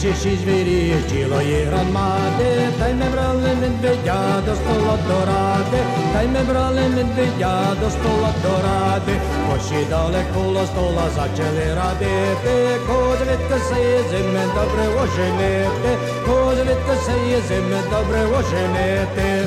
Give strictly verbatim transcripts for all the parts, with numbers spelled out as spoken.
Шиші звірі, тіло і громади, та й ми брали медведя до стола до ради, та й ми брали медведя до стола до ради. Посідали коло стола, зачали радити, козлітка сеє зими добре оженити, козлітка сеє зими добре оженити.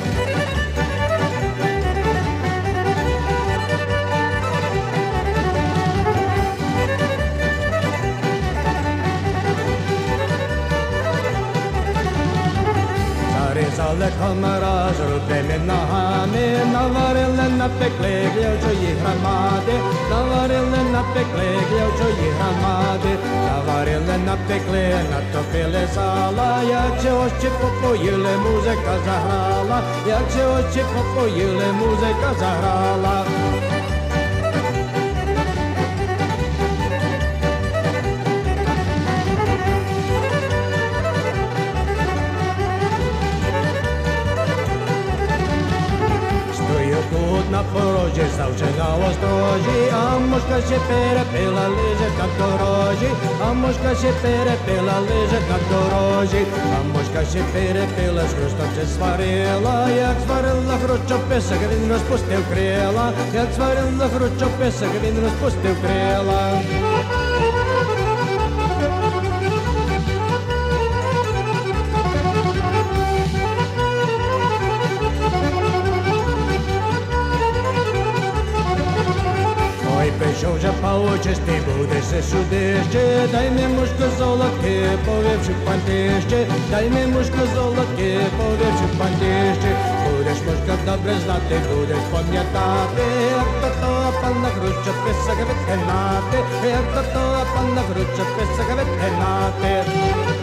Різали комара з рудими ногами, наварили, напекли глявчої громади, наварили, напекли глявчої громади, наварили, напекли, натопили сала, як чи очі попоїли, музика заграла, як чи очі попоїли, музика заграла. Тут на порожі, завжди на острожі, а мошка ще перепила, лежить на дорожі, а мошка ще перепила, лежить на дорожі, а мошка ще перепила, з хрустом ще сварила, як сварила хрущов писок, він розпустив крила, як сварила хрущов писок, він розпустив крила. Прийшов вже павучистий, будешся сюди ще, дай ми мушку золотки, повівши пантище, дай ми мушку золотки, повівши пантище. Будеш мушка добре знати, будеш пам'ятати, як то того пана Хруща писака відгинати, як то того пана Хруща писака відгинати.